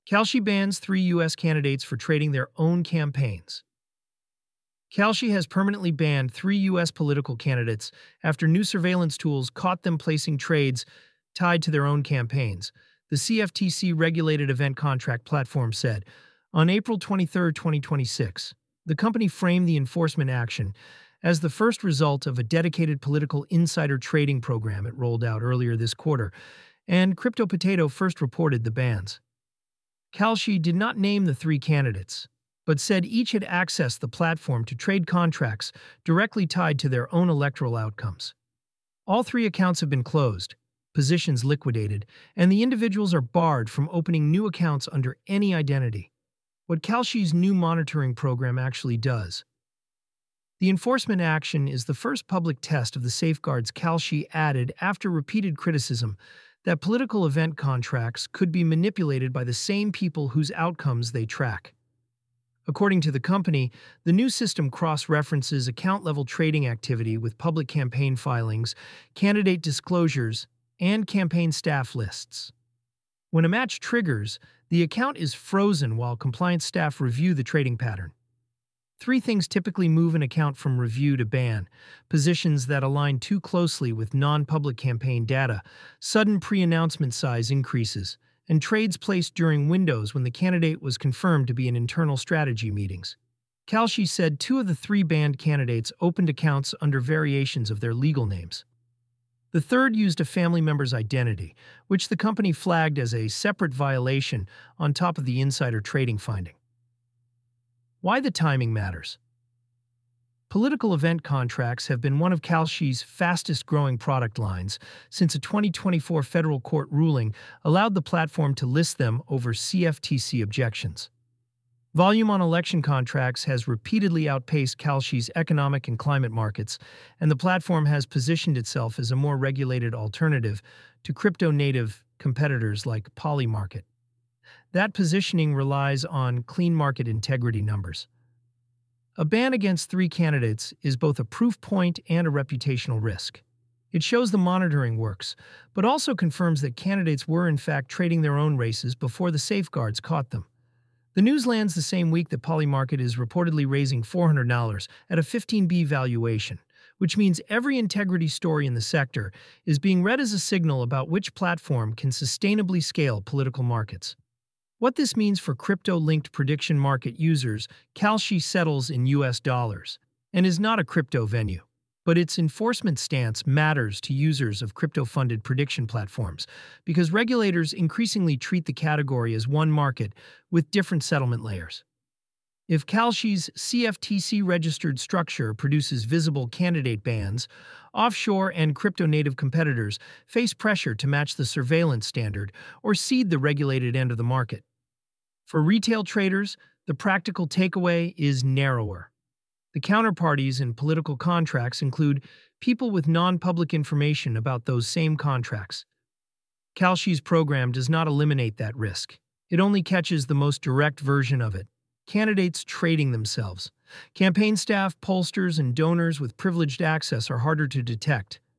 Kalshi bans 3 U.S. candidates for trading their own campaigns. Kalshi has permanently banned 3 U.S. political candidates after new surveillance tools caught them placing trades tied to their own campaigns, the CFTC-regulated event contract platform said. On April 23, 2026, the company framed the enforcement action as the first result of a dedicated political insider trading program it rolled out earlier this quarter, and Crypto Potato first reported the bans. Kalshi did not name the 3 candidates, but said each had accessed the platform to trade contracts directly tied to their own electoral outcomes. All 3 accounts have been closed, positions liquidated, and the individuals are barred from opening new accounts under any identity. What Kalshi's new monitoring program actually does. The enforcement action is the first public test of the safeguards Kalshi added after repeated criticism that political event contracts could be manipulated by the same people whose outcomes they track. According to the company, the new system cross-references account-level trading activity with public campaign filings, candidate disclosures, and campaign staff lists. When a match triggers, the account is frozen while compliance staff review the trading pattern. 3 things typically move an account from review to ban: positions that align too closely with non-public campaign data, sudden pre-announcement size increases, and trades placed during windows when the candidate was confirmed to be in internal strategy meetings. Kalshi said 2 of the 3 banned candidates opened accounts under variations of their legal names. The third used a family member's identity, which the company flagged as a separate violation on top of the insider trading finding. Why the timing matters. Political event contracts have been one of Kalshi's fastest-growing product lines since a 2024 federal court ruling allowed the platform to list them over CFTC objections. Volume on election contracts has repeatedly outpaced Kalshi's economic and climate markets, and the platform has positioned itself as a more regulated alternative to crypto-native competitors like Polymarket. That positioning relies on clean market integrity numbers. A ban against 3 candidates is both a proof point and a reputational risk. It shows the monitoring works, but also confirms that candidates were in fact trading their own races before the safeguards caught them. The news lands the same week that Polymarket is reportedly raising $400 at a 15B valuation, which means every integrity story in the sector is being read as a signal about which platform can sustainably scale political markets. What this means for crypto-linked prediction market users: Kalshi settles in US dollars and is not a crypto venue, but its enforcement stance matters to users of crypto-funded prediction platforms because regulators increasingly treat the category as one market with different settlement layers. If Kalshi's CFTC-registered structure produces visible candidate bans, offshore and crypto-native competitors face pressure to match the surveillance standard or cede the regulated end of the market. For retail traders, the practical takeaway is narrower. The counterparties in political contracts include people with non-public information about those same contracts. Kalshi's program does not eliminate that risk. It only catches the most direct version of it: candidates trading themselves. Campaign staff, pollsters, and donors with privileged access are harder to detect.